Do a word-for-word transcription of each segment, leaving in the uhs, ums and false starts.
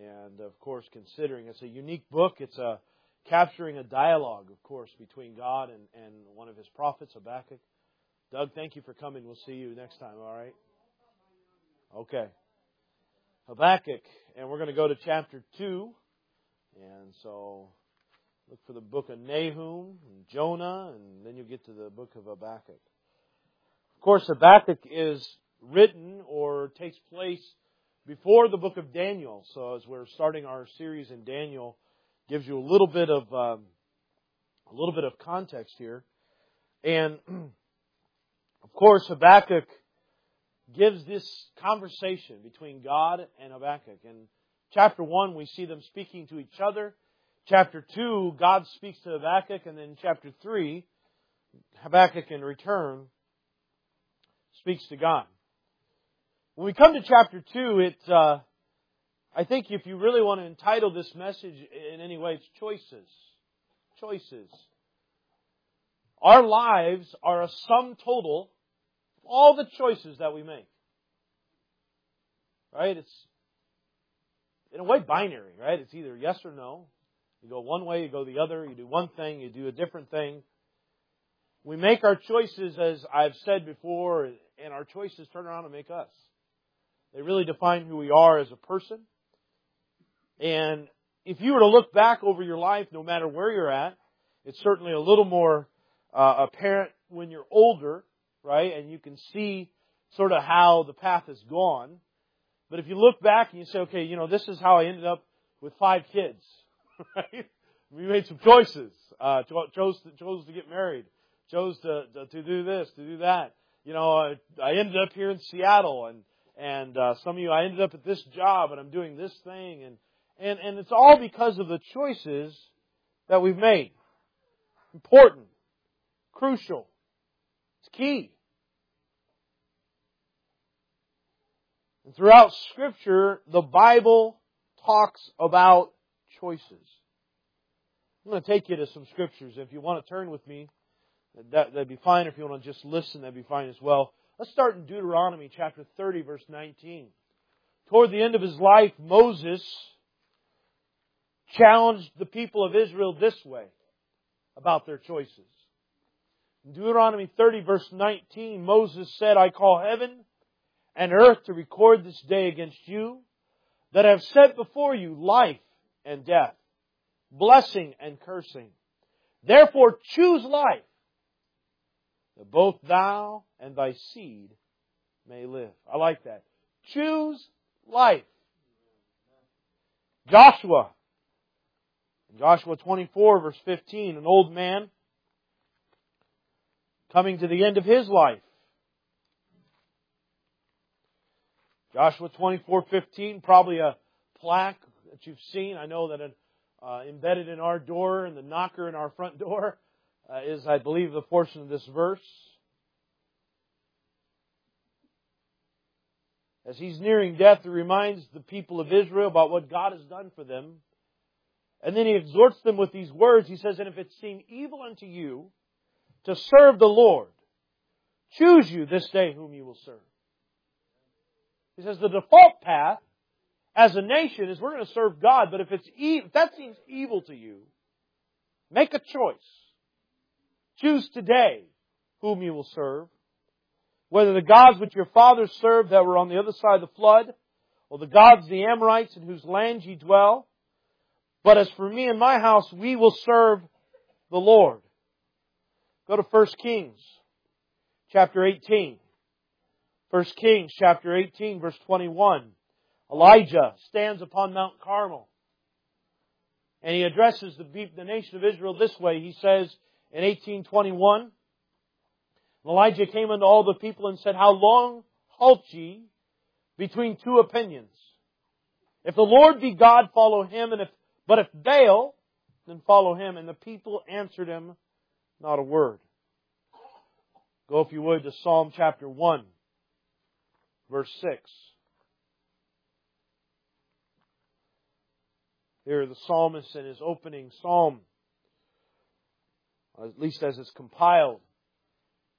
And, of course, considering it's a unique book, it's a capturing a dialogue, of course, between God and, and one of His prophets, Habakkuk. Doug, thank you for coming. We'll see you next time, all right? Okay. Habakkuk, and we're going to go to chapter two. And so look for the book of Nahum and Jonah, and then you'll get to the book of Habakkuk. Of course, Habakkuk is written or takes place before the book of Daniel. So as we're starting our series in Daniel, gives you a little bit of um, a little bit of context here. And of course, Habakkuk gives this conversation between God and Habakkuk. In chapter one, we see them speaking to each other. Chapter two, God speaks to Habakkuk. And then chapter three, Habakkuk in return speaks to God. When we come to chapter two, it, uh, I think if you really want to entitle this message in any way, it's choices. Choices. Our lives are a sum total of all the choices that we make. Right? It's, in a way, binary, right? It's either yes or no. You go one way, you go the other. You do one thing, you do a different thing. We make our choices, as I've said before, and our choices turn around and make us. They really define who we are as a person. And if you were to look back over your life, no matter where you're at, it's certainly a little more uh, apparent when you're older, right? And you can see sort of how the path has gone. But if you look back and you say, okay, you know, this is how I ended up with five kids, right? We made some choices. Uh, chose to, chose to get married. Chose to, to to do this, to do that. You know, I, I ended up here in Seattle, and and uh, some of you, I ended up at this job, and I'm doing this thing, and and and it's all because of the choices that we've made. Important, crucial, it's key. And throughout Scripture, the Bible talks about choices. I'm going to take you to some Scriptures. If you want to turn with me, that, that'd be fine. If you want to just listen, that'd be fine as well. Let's start in Deuteronomy chapter thirty, verse nineteen. Toward the end of his life, Moses challenged the people of Israel this way about their choices. In Deuteronomy thirty, verse nineteen, Moses said, I call heaven and earth to record this day against you, that I have set before you life and death, blessing and cursing. Therefore choose life, that both thou and thy seed may live. I like that. Choose life. Joshua. In Joshua twenty-four, verse fifteen, an old man coming to the end of his life. Joshua twenty-four fifteen, probably a plaque that you've seen. I know that an, uh, embedded in our door and the knocker in our front door Uh, is, I believe, the portion of this verse. As he's nearing death, he reminds the people of Israel about what God has done for them. And then he exhorts them with these words. He says, and if it seem evil unto you to serve the Lord, choose you this day whom you will serve. He says the default path as a nation is we're going to serve God, but if it's e- if that seems evil to you, make a choice. Choose today whom you will serve. Whether the gods which your fathers served that were on the other side of the flood, or the gods of the Amorites in whose land ye dwell. But as for me and my house, we will serve the Lord. Go to First Kings, chapter eighteen. First Kings, chapter eighteen, verse twenty-one. Elijah stands upon Mount Carmel. And he addresses the, the nation of Israel this way. He says, in eighteen twenty-one, Elijah came unto all the people and said, how long halt ye between two opinions? If the Lord be God, follow Him, and if but if Baal, then follow him. And the people answered him not a word. Go, if you would, to Psalm chapter one, verse six. Here the psalmist in his opening psalm, at least as it's compiled,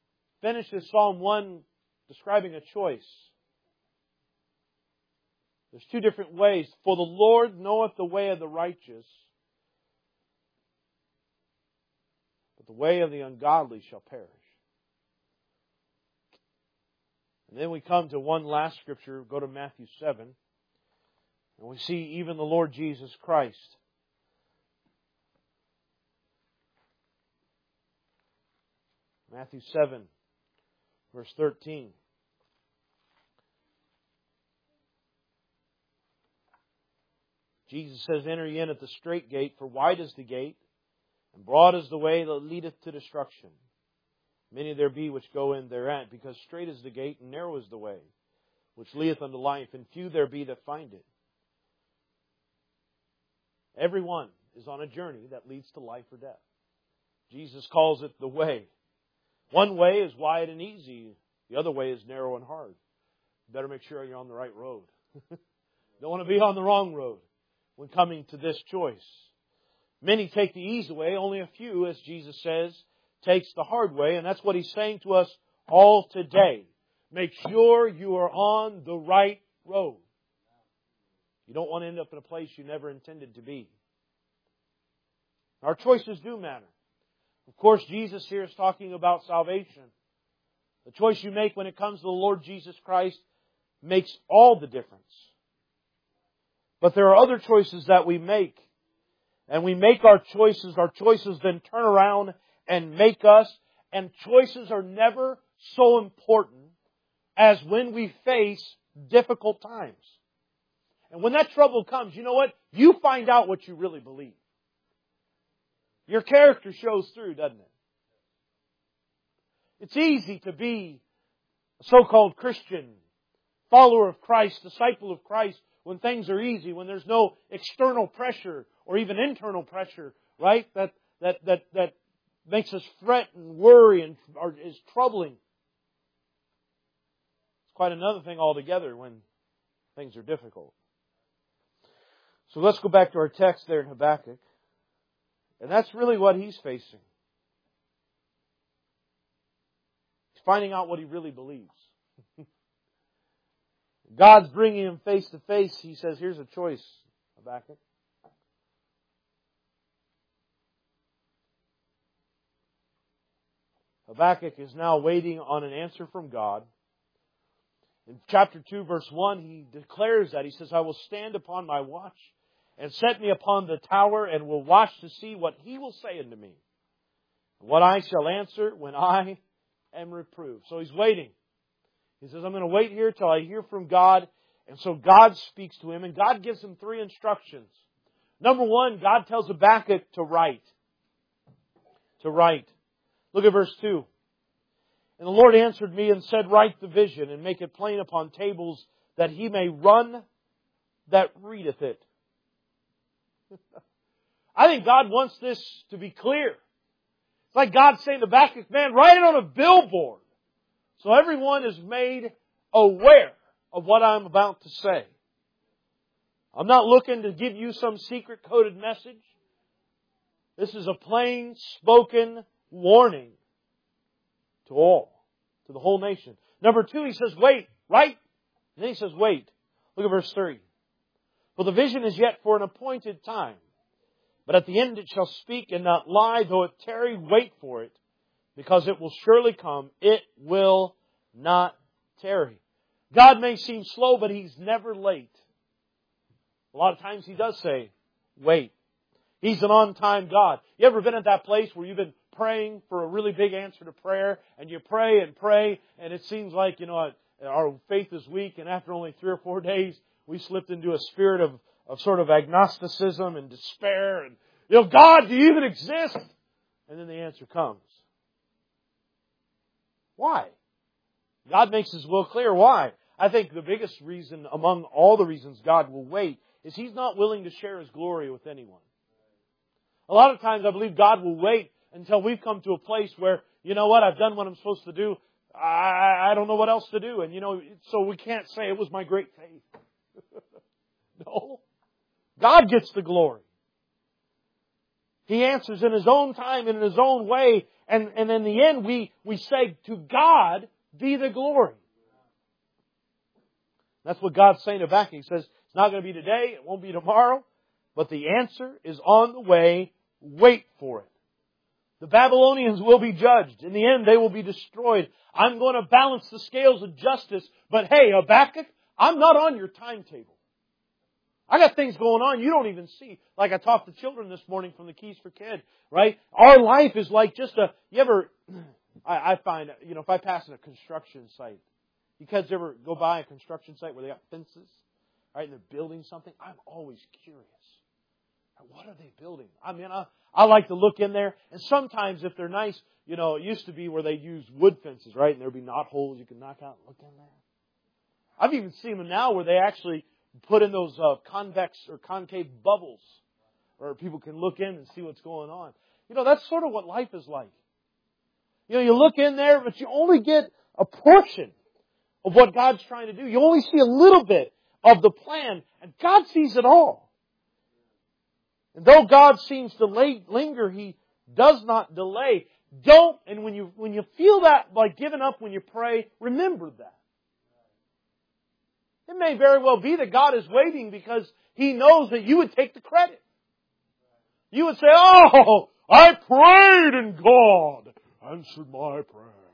finishes Psalm one describing a choice. There's two different ways. For the Lord knoweth the way of the righteous, but the way of the ungodly shall perish. And then we come to one last scripture. Go to Matthew seven. And we see even the Lord Jesus Christ. Matthew seven, verse thirteen. Jesus says, Enter ye in at the strait gate, for wide is the gate, and broad is the way that leadeth to destruction. Many there be which go in thereat, because strait is the gate, and narrow is the way, which leadeth unto life, and few there be that find it. Everyone is on a journey that leads to life or death. Jesus calls it the way. One way is wide and easy. The other way is narrow and hard. You better make sure you're on the right road. Don't want to be on the wrong road when coming to this choice. Many take the easy way. Only a few, as Jesus says, takes the hard way. And that's what He's saying to us all today. Make sure you are on the right road. You don't want to end up in a place you never intended to be. Our choices do matter. Of course, Jesus here is talking about salvation. The choice you make when it comes to the Lord Jesus Christ makes all the difference. But there are other choices that we make. And we make our choices. Our choices then turn around and make us. And choices are never so important as when we face difficult times. And when that trouble comes, you know what? You find out what you really believe. Your character shows through, doesn't it? It's easy to be a so-called Christian, follower of Christ, disciple of Christ, when things are easy, when there's no external pressure or even internal pressure, right? That that that that makes us fret and worry and or is troubling. It's quite another thing altogether when things are difficult. So let's go back to our text there in Habakkuk. And that's really what he's facing. He's finding out what he really believes. God's bringing him face to face. He says, here's a choice, Habakkuk. Habakkuk is now waiting on an answer from God. In chapter two, verse one, he declares that. He says, I will stand upon my watch and set me upon the tower, and will watch to see what He will say unto me, and what I shall answer when I am reproved. So he's waiting. He says, I'm going to wait here till I hear from God. And so God speaks to him, and God gives him three instructions. Number one, God tells Habakkuk to write. To write. Look at verse two. And the Lord answered me and said, Write the vision, and make it plain upon tables, that he may run that readeth it. I think God wants this to be clear. It's like God saying to Habakkuk, man, write it on a billboard, so everyone is made aware of what I'm about to say. I'm not looking to give you some secret coded message. This is a plain spoken warning to all, to the whole nation. Number two, he says, wait, right? And then he says, wait. Look at verse three. For the vision is yet for an appointed time, but at the end it shall speak and not lie, though it tarry, wait for it, because it will surely come. It will not tarry. God may seem slow, but He's never late. A lot of times He does say, wait. He's an on-time God. You ever been at that place where you've been praying for a really big answer to prayer, and you pray and pray, and it seems like, you know, our faith is weak, and after only three or four days, we slipped into a spirit of, of sort of agnosticism and despair. And, you know, God, do you even exist? And then the answer comes. Why? God makes His will clear. Why? I think the biggest reason among all the reasons God will wait is He's not willing to share His glory with anyone. A lot of times I believe God will wait until we've come to a place where, you know what, I've done what I'm supposed to do. I, I don't know what else to do. And, you know, so we can't say it was my great faith. No. God gets the glory. He answers in His own time and in His own way. And, and in the end, we, we say, to God be the glory. That's what God's saying to Habakkuk. He says, it's It's not going to be today. It won't be tomorrow. But the answer is on the way. Wait for it. The Babylonians will be judged. In the end, they will be destroyed. I'm going to balance the scales of justice. But hey, Habakkuk, I'm not on your timetable. I got things going on you don't even see. Like I talked to children this morning from the Keys for Kids, right? Our life is like just a, you ever, I, I find, you know, if I pass in a construction site, you guys ever go by a construction site where they got fences, right, and they're building something? I'm always curious. What are they building? I mean, I, I like to look in there, and sometimes if they're nice, you know, it used to be where they used wood fences, right, and there'd be knot holes you can knock out and look in there. I've even seen them now where they actually put in those uh, convex or concave bubbles where people can look in and see what's going on. You know, that's sort of what life is like. You know, you look in there, but you only get a portion of what God's trying to do. You only see a little bit of the plan, and God sees it all. And though God seems to linger, He does not delay. Don't, and when you when you feel that like giving up when you pray, remember that. It may very well be that God is waiting because He knows that you would take the credit. You would say, oh, I prayed and God answered my prayer.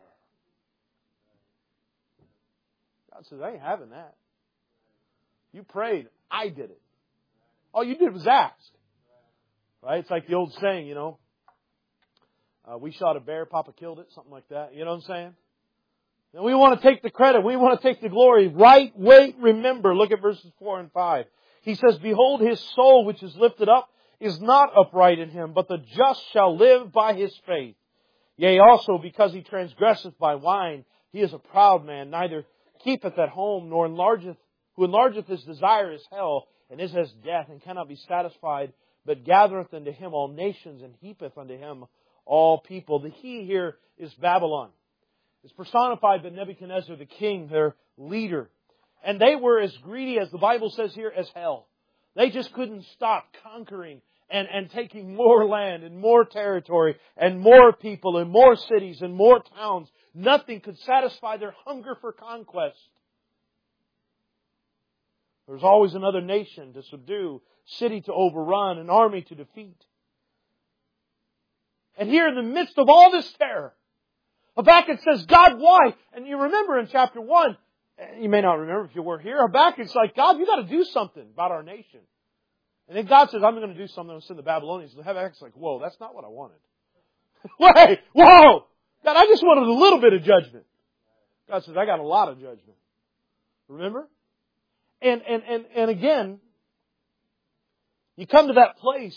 God says, I ain't having that. You prayed, I did it. All you did was ask. Right? It's like the old saying, you know, uh, we shot a bear, Papa killed it, something like that. You know what I'm saying? And we want to take the credit. We want to take the glory. Right, wait, remember. Look at verses four and five. He says, behold, his soul which is lifted up is not upright in him, but the just shall live by his faith. Yea, also because he transgresseth by wine, he is a proud man, neither keepeth at home, nor enlargeth, who enlargeth his desire is hell, and is as death, and cannot be satisfied, but gathereth unto him all nations, and heapeth unto him all people. The he here is Babylon. It's personified by Nebuchadnezzar, the king, their leader. And they were as greedy, as the Bible says here, as hell. They just couldn't stop conquering and, and taking more land and more territory and more people and more cities and more towns. Nothing could satisfy their hunger for conquest. There's always another nation to subdue, city to overrun, an army to defeat. And here in the midst of all this terror, Habakkuk says, God, why? And you remember in chapter one, you may not remember if you were here, Habakkuk's like, God, you got to do something about our nation. And then God says, I'm going to do something. I'm going to send the Babylonians. And Habakkuk's like, whoa, that's not what I wanted. Wait, whoa! God, I just wanted a little bit of judgment. God says, I got a lot of judgment. Remember? And, and, and, and again, you come to that place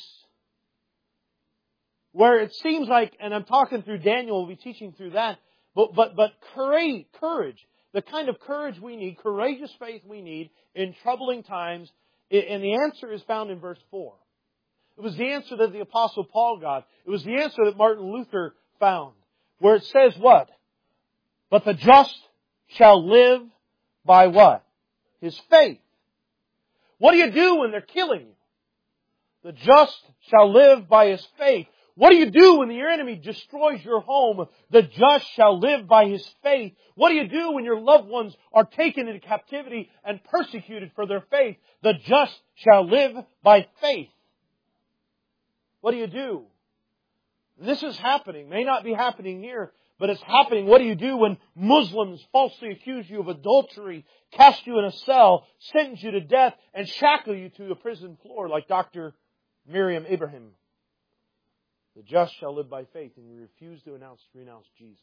where it seems like, and I'm talking through Daniel, we'll be teaching through that, but, but, but courage, courage, the kind of courage we need, courageous faith we need in troubling times, and the answer is found in verse four. It was the answer that the Apostle Paul got. It was the answer that Martin Luther found, where it says what? But the just shall live by what? His faith. What do you do when they're killing you? The just shall live by his faith. What do you do when your enemy destroys your home? The just shall live by his faith. What do you do when your loved ones are taken into captivity and persecuted for their faith? The just shall live by faith. What do you do? This is happening. May not be happening here, but it's happening. What do you do when Muslims falsely accuse you of adultery, cast you in a cell, sentence you to death, and shackle you to a prison floor like Doctor Miriam Ibrahim? The just shall live by faith, and you refuse to announce, renounce Jesus.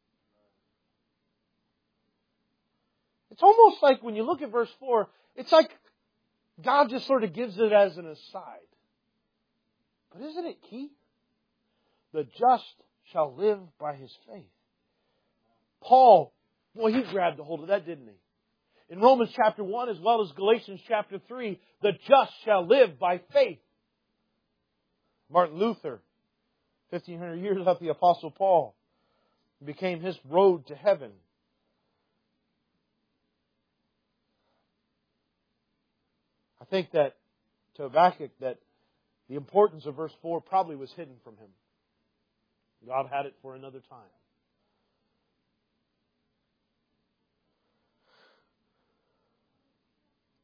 It's almost like when you look at verse four, it's like God just sort of gives it as an aside. But isn't it key? The just shall live by his faith. Paul, boy, he grabbed a hold of that, didn't he? In Romans chapter one as well as Galatians chapter three, the just shall live by faith. Martin Luther, fifteen hundred years after the Apostle Paul, became his road to heaven. I think that to Habakkuk that the importance of verse four probably was hidden from him. God had it for another time.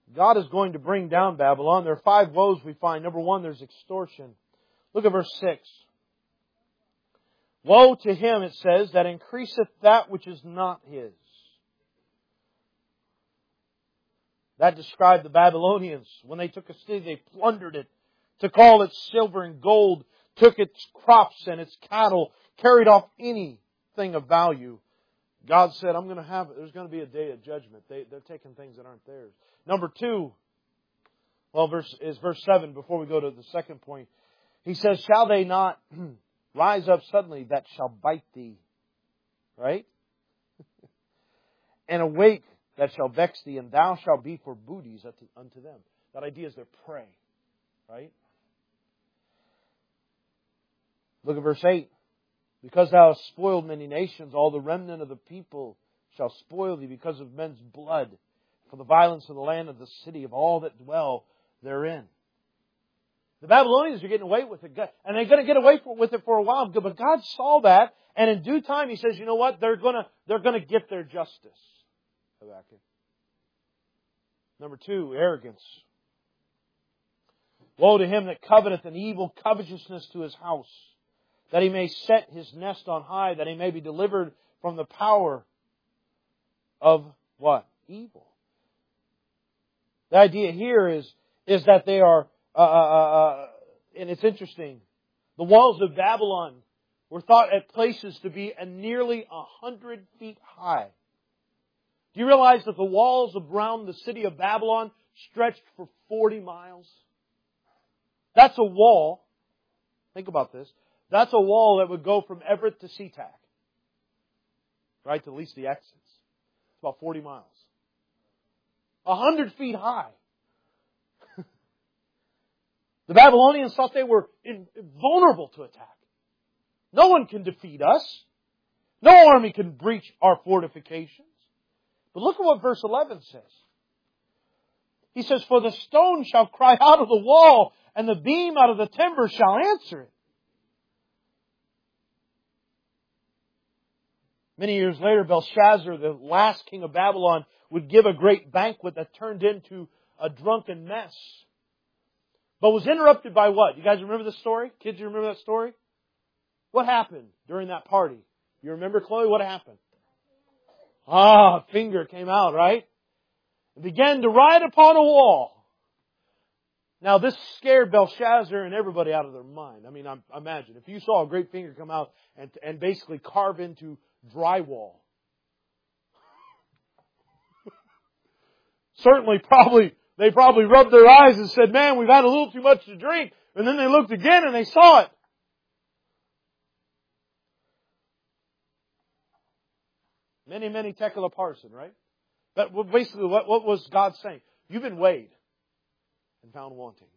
God is going to bring down Babylon. There are five woes we find. Number one, there's extortion. Look at verse six. Woe to him, it says, that increaseth that which is not his. That described the Babylonians. When they took a city, they plundered it, took all its silver and gold, took its crops and its cattle, carried off anything of value. God said, I'm going to have, there's going to be a day of judgment. They, they're taking things that aren't theirs. Number two, well, verse, is verse seven, before we go to the second point. He says, shall they not rise up suddenly that shall bite thee? Right? And awake that shall vex thee, and thou shalt be for booties unto them. That idea is their prey. Right? Look at verse eight. Because thou hast spoiled many nations, all the remnant of the people shall spoil thee because of men's blood, for the violence of the land of the city, of all that dwell therein. The Babylonians are getting away with it, and they're going to get away with it for a while. But God saw that, and in due time He says, you know what? They're going to, they're going to get their justice. Habakkuk. Number two, arrogance. Woe to him that coveteth an evil covetousness to his house, that he may set his nest on high, that he may be delivered from the power of what? Evil. The idea here is, is that they are, uh, uh, and it's interesting, the walls of Babylon were thought at places to be a nearly a hundred feet high. Do you realize that the walls around the city of Babylon stretched for forty miles? That's a wall. Think about this. That's a wall that would go from Everett to SeaTac. Right? To at least the exits. It's about forty miles. A hundred feet high. The Babylonians thought they were vulnerable to attack. No one can defeat us. No army can breach our fortifications. But look at what verse eleven says. He says, for the stone shall cry out of the wall, and the beam out of the timber shall answer it. Many years later, Belshazzar, the last king of Babylon, would give a great banquet that turned into a drunken mess. But was interrupted by what? You guys remember the story? Kids, you remember that story? What happened during that party? You remember, Chloe? What happened? Ah, a finger came out, right? And began to write upon a wall. Now, this scared Belshazzar and everybody out of their mind. I mean, imagine if you saw a great finger come out and, and basically carve into drywall. Certainly, probably, they probably rubbed their eyes and said, man, we've had a little too much to drink. And then they looked again and they saw it. Many, many tekel parson, right? But basically, what, what was God saying? You've been weighed and found wanting.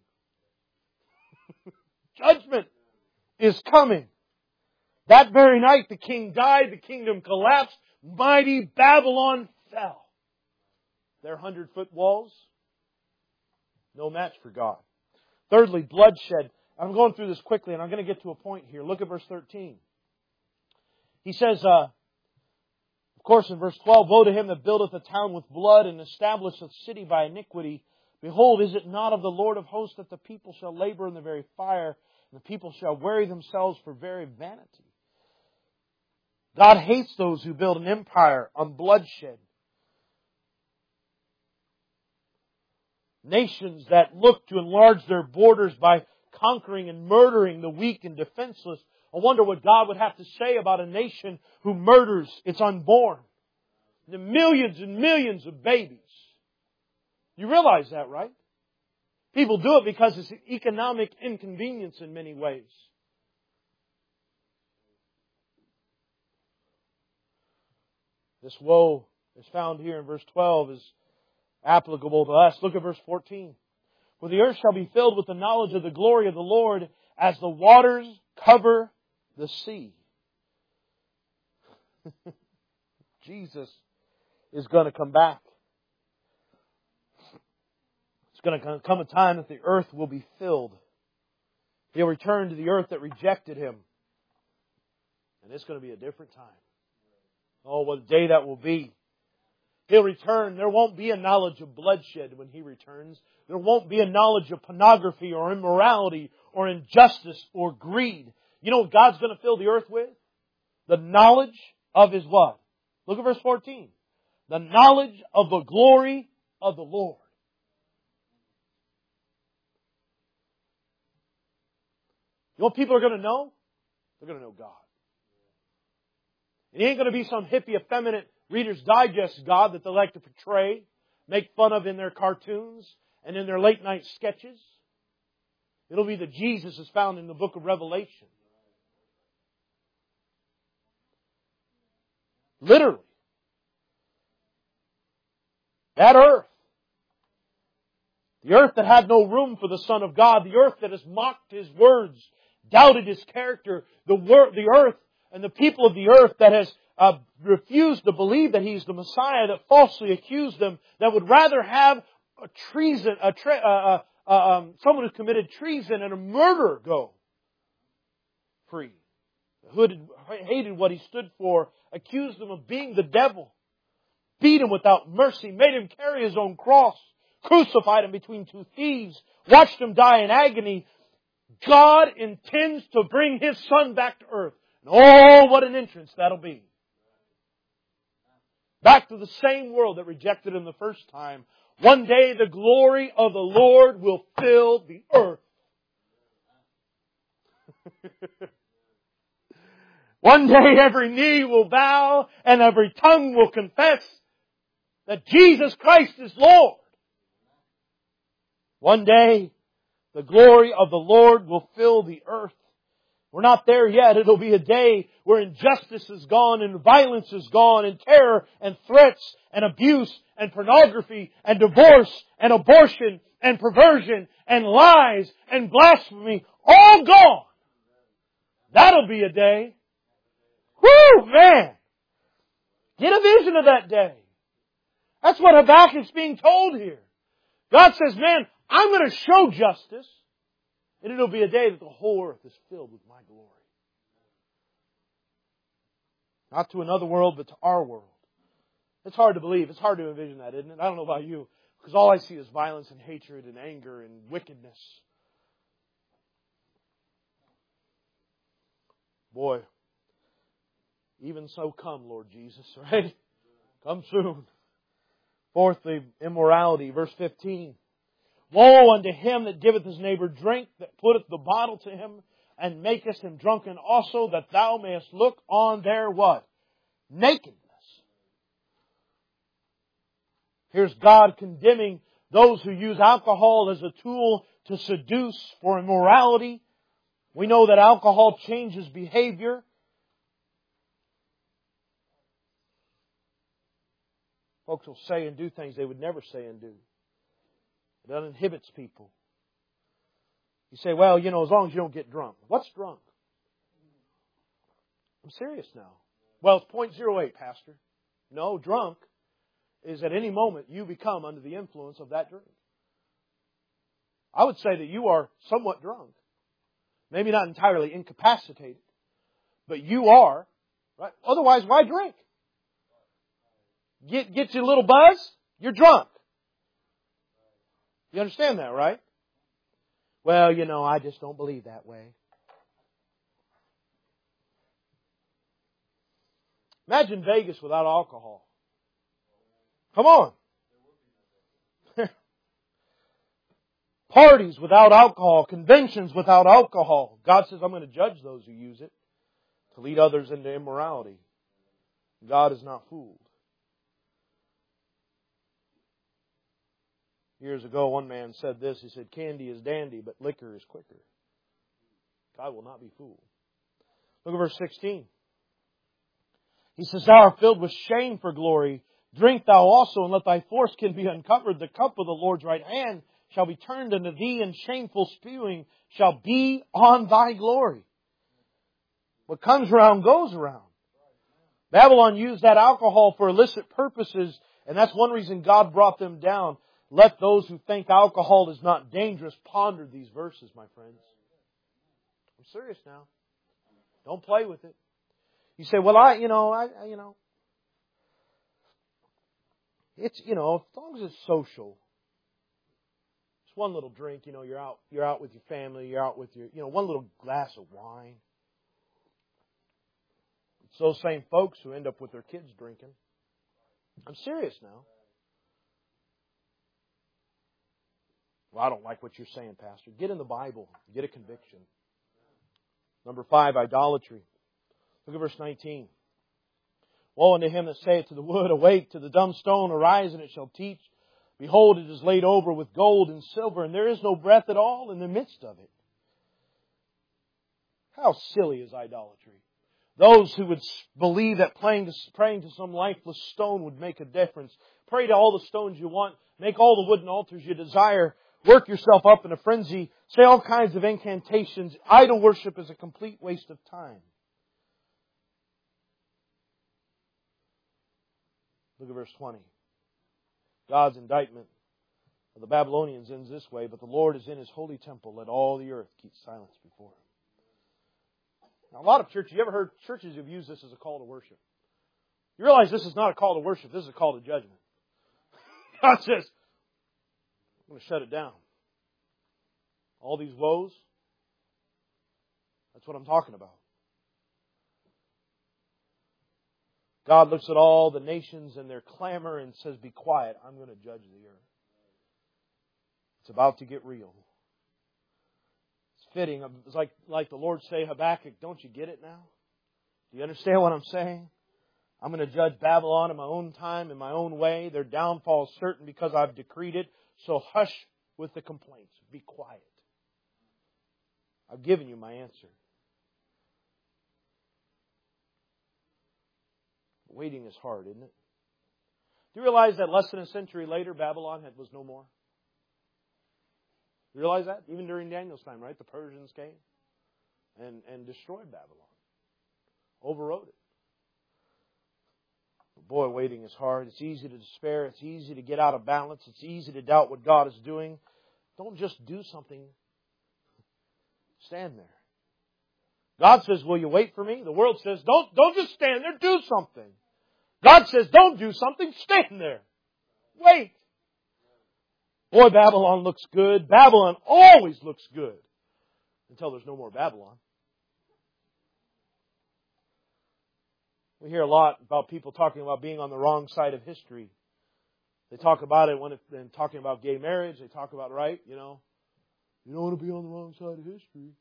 Judgment is coming. That very night the king died, the kingdom collapsed, mighty Babylon fell. Their hundred-foot walls, no match for God. Thirdly, bloodshed. I'm going through this quickly and I'm going to get to a point here. Look at verse thirteen. He says, uh, of course in verse twelve, woe to him that buildeth a town with blood and establisheth a city by iniquity. Behold, is it not of the Lord of hosts that the people shall labor in the very fire, and the people shall weary themselves for very vanity? God hates those who build an empire on bloodshed. Nations that look to enlarge their borders by conquering and murdering the weak and defenseless. I wonder what God would have to say about a nation who murders its unborn. The millions and millions of babies. You realize that, right? People do it because it's an economic inconvenience in many ways. This woe is found here in verse twelve is applicable to us. Look at verse fourteen. For the earth shall be filled with the knowledge of the glory of the Lord as the waters cover the sea. Jesus is going to come back. It's going to come a time that the earth will be filled. He'll return to the earth that rejected Him. And it's going to be a different time. Oh, what a day that will be. He'll return. There won't be a knowledge of bloodshed when He returns. There won't be a knowledge of pornography or immorality or injustice or greed. You know what God's going to fill the earth with? The knowledge of His what? Look at verse fourteen. The knowledge of the glory of the Lord. You know what people are going to know? They're going to know God. It ain't going to be some hippie, effeminate Reader's Digest God that they like to portray, make fun of in their cartoons and in their late night sketches. It'll be the Jesus is found in the book of Revelation. Literally. That earth. The earth that had no room for the Son of God. The earth that has mocked His words, doubted His character. The, wor- the earth and the people of the earth that has uh, refused to believe that He's the Messiah, that falsely accused them, that would rather have a treason, a tra- uh, uh, um, someone who committed treason and a murderer go free. Who had hated what He stood for, accused Him of being the devil, beat Him without mercy, made Him carry His own cross, crucified Him between two thieves, watched Him die in agony. God intends to bring His Son back to earth. And oh, what an entrance that'll be. Back to the same world that rejected Him the first time. One day the glory of the Lord will fill the earth. One day every knee will bow and every tongue will confess that Jesus Christ is Lord. One day the glory of the Lord will fill the earth. We're not there yet. It'll be a day where injustice is gone and violence is gone and terror and threats and abuse and pornography and divorce and abortion and perversion and lies and blasphemy all gone. That'll be a day. Whoo, man! Get a vision of that day. That's what Habakkuk's being told here. God says, man, I'm going to show justice. And it'll be a day that the whole earth is filled with my glory. Not to another world, but to our world. It's hard to believe. It's hard to envision that, isn't it? I don't know about you. Because all I see is violence and hatred and anger and wickedness. Boy, even so come, Lord Jesus, right? Come soon. Fourthly, immorality, verse fifteen. Woe unto him that giveth his neighbor drink, that putteth the bottle to him, and maketh him drunken also, that thou mayest look on their what? Nakedness. Here's God condemning those who use alcohol as a tool to seduce for immorality. We know that alcohol changes behavior. Folks will say and do things they would never say and do. That inhibits people. You say, well, you know, as long as you don't get drunk. What's drunk? I'm serious now. Well, it's point zero eight, Pastor. No, drunk is at any moment you become under the influence of that drink. I would say that you are somewhat drunk. Maybe not entirely incapacitated. But you are. Right? Otherwise, why drink? Get, get you a little buzz, you're drunk. You understand that, right? Well, you know, I just don't believe that way. Imagine Vegas without alcohol. Come on. Parties without alcohol, conventions without alcohol. God says, I'm going to judge those who use it to lead others into immorality. God is not fooled. Years ago, one man said this. He said, candy is dandy, but liquor is quicker. God will not be fooled. Look at verse sixteen. He says, thou art filled with shame for glory. Drink thou also, and let thy foreskin be uncovered. The cup of the Lord's right hand shall be turned unto thee, and shameful spewing shall be on thy glory. What comes around goes around. Babylon used that alcohol for illicit purposes, and that's one reason God brought them down. Let those who think alcohol is not dangerous ponder these verses, my friends. I'm serious now. Don't play with it. You say, well, I, you know, I, I you know. it's, you know, as long as it's social. Just one little drink, you know, you're out, you're out with your family, you're out with your, you know, one little glass of wine. It's those same folks who end up with their kids drinking. I'm serious now. Well, I don't like what you're saying, Pastor. Get in the Bible. Get a conviction. Number five, idolatry. Look at verse nineteen. Woe unto him that saith to the wood, Awake, to the dumb stone, Arise, and it shall teach. Behold, it is laid over with gold and silver, and there is no breath at all in the midst of it. How silly is idolatry? Those who would believe that praying to, praying to some lifeless stone would make a difference. Pray to all the stones you want. Make all the wooden altars you desire. Work yourself up in a frenzy. Say all kinds of incantations. Idol worship is a complete waste of time. Look at verse twenty. God's indictment of the Babylonians ends this way, But the Lord is in His holy temple. Let all the earth keep silence before Him. Now, a lot of churches, you ever heard churches have used this as a call to worship? You realize this is not a call to worship. This is a call to judgment. God says, I'm going to shut it down. All these woes, that's what I'm talking about. God looks at all the nations and their clamor and says, Be quiet, I'm going to judge the earth. It's about to get real. It's fitting. It's like, like the Lord say, Habakkuk, don't you get it now? Do you understand what I'm saying? I'm going to judge Babylon in my own time, in my own way. Their downfall is certain because I've decreed it. So hush with the complaints. Be quiet. I've given you my answer. Waiting is hard, isn't it? Do you realize that less than a century later, Babylon had, was no more? You realize that? Even during Daniel's time, right? The Persians came and, and destroyed Babylon. Overrode it. But boy, waiting is hard. It's easy to despair. It's easy to get out of balance. It's easy to doubt what God is doing. Don't just do something. Stand there. God says, will you wait for me? The world says, don't, don't just stand there, do something. God says, don't do something, stand there. Wait. Boy, Babylon looks good. Babylon always looks good. Until there's no more Babylon. We hear a lot about people talking about being on the wrong side of history. They talk about it when it, when talking about gay marriage. They talk about, right, you know, you don't want to be on the wrong side of history.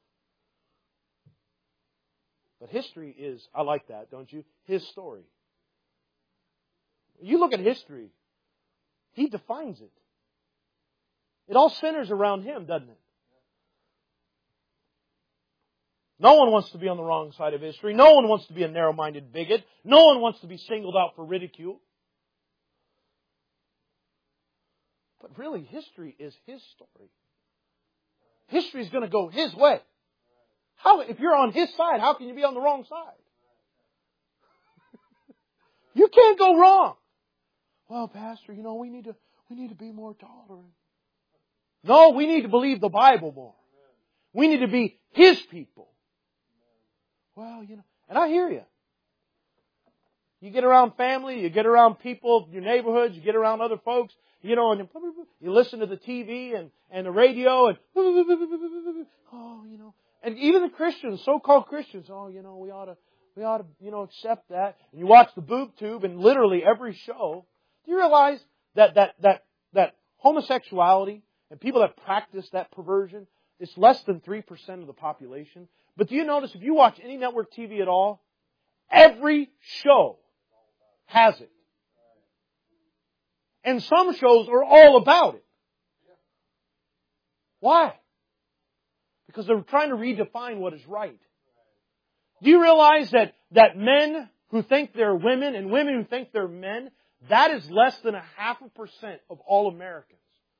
But history is, I like that, don't you? His story. You look at history, He defines it. It all centers around Him, doesn't it? No one wants to be on the wrong side of history. No one wants to be a narrow-minded bigot. No one wants to be singled out for ridicule. But really, history is His story. History is going to go His way. How, if you're on His side, how can you be on the wrong side? You can't go wrong. Well, Pastor, you know, we need to we need to be more tolerant. No, we need to believe the Bible more. We need to be His people. Well, you know, and I hear you. You get around family, you get around people, your neighborhoods, you get around other folks, you know, and you listen to the T V and, and the radio and, oh, you know, and even the Christians, so-called Christians, oh, you know, we ought to, we ought to, you know, accept that. And you watch the boob tube and literally every show. Do you realize that, that, that, that homosexuality and people that practice that perversion is less than three percent of the population? But do you notice if you watch any network T V at all, every show has it. And some shows are all about it. Why? Because they're trying to redefine what is right. Do you realize that, that men who think they're women and women who think they're men, that is less than a half a percent of all Americans.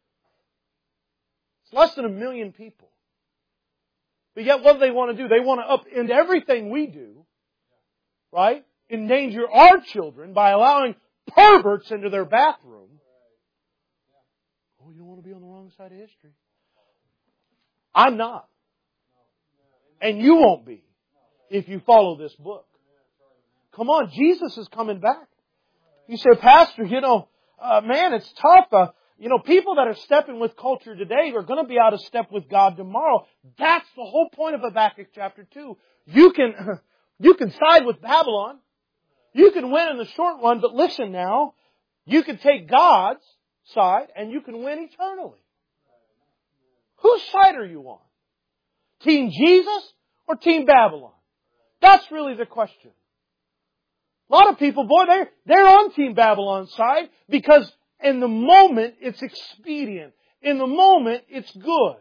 It's less than a million people. But yet what do they want to do? They want to upend everything we do, right? Endanger our children by allowing perverts into their bathroom. Oh, you don't want to be on the wrong side of history. I'm not. And you won't be if you follow this book. Come on, Jesus is coming back. You say, Pastor, you know, uh, man, it's tough. Uh, you know, people that are stepping with culture today are going to be out of step with God tomorrow. That's the whole point of Habakkuk chapter two. You can, you can side with Babylon. You can win in the short run, but listen now. You can take God's side and you can win eternally. Whose side are you on? Team Jesus or Team Babylon? That's really the question. A lot of people, boy, they're, they're on Team Babylon's side because in the moment it's expedient. In the moment it's good.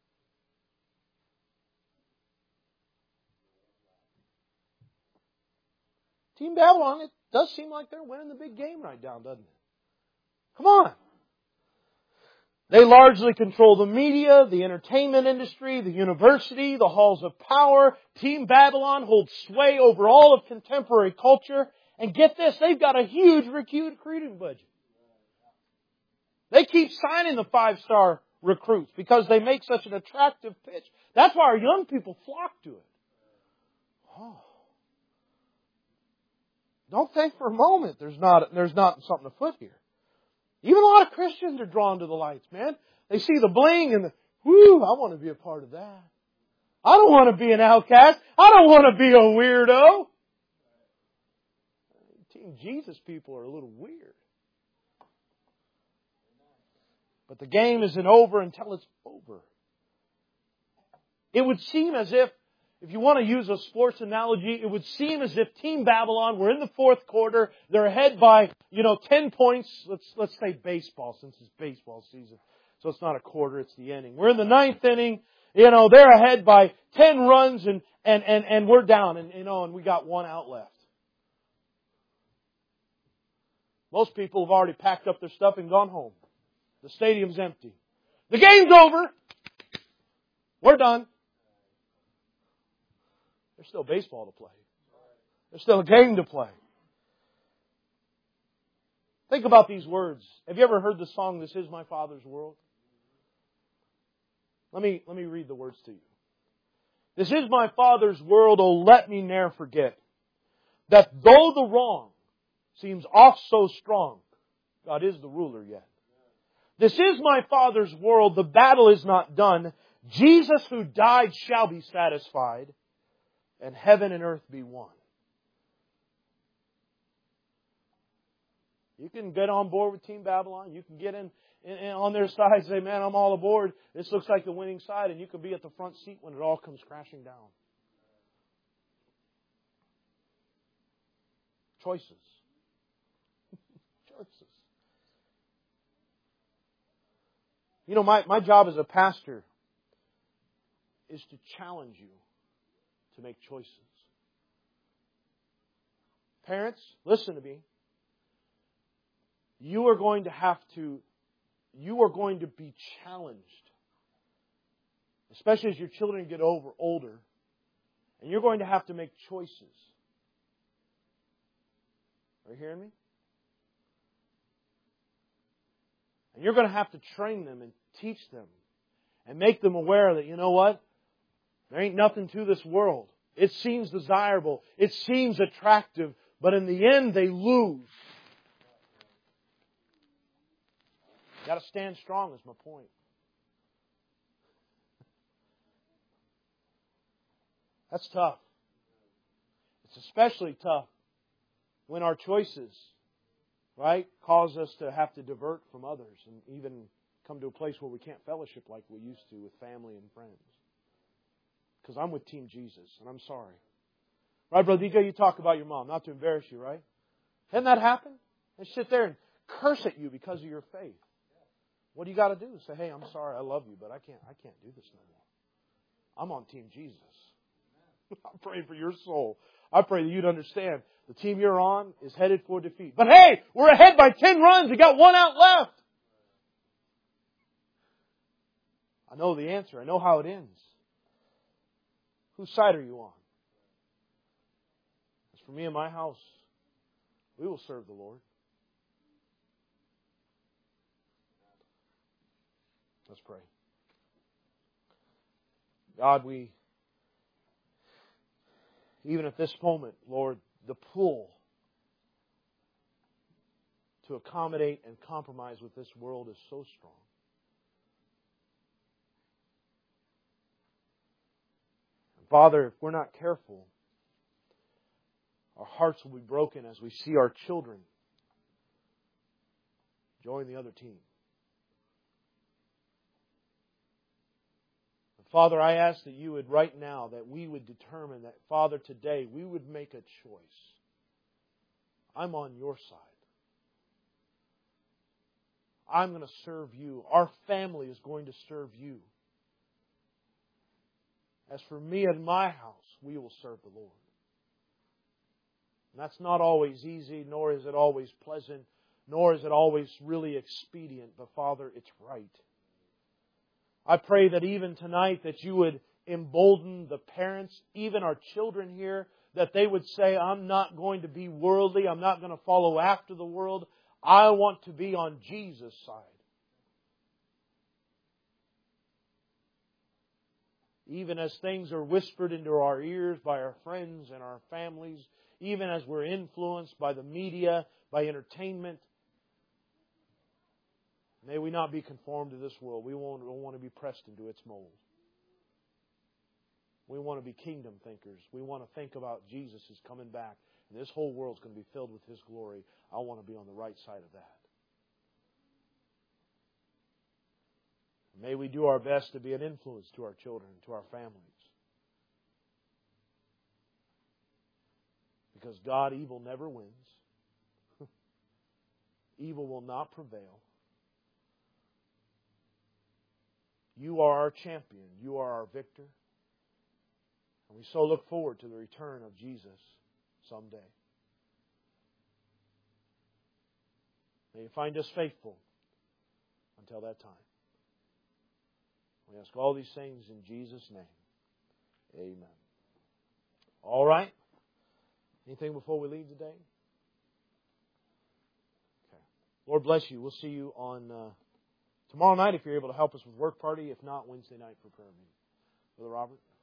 Team Babylon, it does seem like they're winning the big game right now, doesn't it? Come on. They largely control the media, the entertainment industry, the university, the halls of power. Team Babylon holds sway over all of contemporary culture. And get this, they've got a huge recruiting budget. They keep signing the five-star recruits because they make such an attractive pitch. That's why our young people flock to it. Oh. Don't think for a moment there's not, there's not something afoot here. Even a lot of Christians are drawn to the lights, man. They see the bling and the, whoo, I want to be a part of that. I don't want to be an outcast. I don't want to be a weirdo. Team Jesus people are a little weird. But the game isn't over until it's over. It would seem as if, if you want to use a sports analogy, it would seem as if Team Babylon were in the fourth quarter. They're ahead by, you know, ten points. Let's, let's say baseball, since it's baseball season. So it's not a quarter, it's the inning. We're in the ninth inning. You know, they're ahead by ten runs and, and, and, and we're down and, you know, and we got one out left. Most people have already packed up their stuff and gone home. The stadium's empty. The game's over. We're done. There's still baseball to play. There's still a game to play. Think about these words. Have you ever heard the song, This Is My Father's World? Let me, let me read the words to you. This is my Father's world, oh let me ne'er forget, that though the wrong seems oft so strong, God is the ruler yet. This is my Father's world, the battle is not done. Jesus who died shall be satisfied, and heaven and earth be one. You can get on board with Team Babylon. You can get in, in, in on their side and say, man, I'm all aboard. This looks like the winning side. And you can be at the front seat when it all comes crashing down. Choices. Choices. You know, my, my job as a pastor is to challenge you to make choices. Parents, listen to me. You are going to have to, you are going to be challenged, especially as your children get over older, and you're going to have to make choices. Are you hearing me? And you're going to have to train them and teach them and make them aware that, you know what? There ain't nothing to this world. It seems desirable. It seems attractive. But in the end, they lose. You've got to stand strong is my point. That's tough. It's especially tough when our choices, right, cause us to have to divert from others and even come to a place where we can't fellowship like we used to with family and friends. Because I'm with Team Jesus, and I'm sorry. Right, Brother D J, you talk about your mom, not to embarrass you, right? Hasn't that happened? They sit there and curse at you because of your faith. What do you got to do? Say, hey, I'm sorry, I love you, but I can't, I can't do this no more. I'm on Team Jesus. I'm praying for your soul. I pray that you'd understand the team you're on is headed for defeat. But hey, we're ahead by ten runs. We got one out left. I know the answer. I know how it ends. Whose side are you on? As for me and my house, we will serve the Lord. Let's pray. God, we, even at this moment, Lord, the pull to accommodate and compromise with this world is so strong. And Father, if we're not careful, our hearts will be broken as we see our children join the other team. Father, I ask that you would right now, that we would determine that, Father, today we would make a choice. I'm on your side. I'm going to serve you. Our family is going to serve you. As for me and my house, we will serve the Lord. And that's not always easy, nor is it always pleasant, nor is it always really expedient. But Father, it's right. I pray that even tonight that you would embolden the parents, even our children here, that they would say, I'm not going to be worldly. I'm not going to follow after the world. I want to be on Jesus' side. Even as things are whispered into our ears by our friends and our families, even as we're influenced by the media, by entertainment, may we not be conformed to this world. We won't, we want to be pressed into its mold. We want to be kingdom thinkers. We want to think about Jesus is coming back. And this whole world's going to be filled with His glory. I want to be on the right side of that. May we do our best to be an influence to our children, to our families. Because God, evil never wins. Evil will not prevail. You are our champion. You are our victor. And we so look forward to the return of Jesus someday. May you find us faithful until that time. We ask all these things in Jesus' name. Amen. All right. Anything before we leave today? Okay. Lord bless you. We'll see you on uh, tomorrow night if you're able to help us with work party. If not, Wednesday night for prayer meeting. Brother Robert?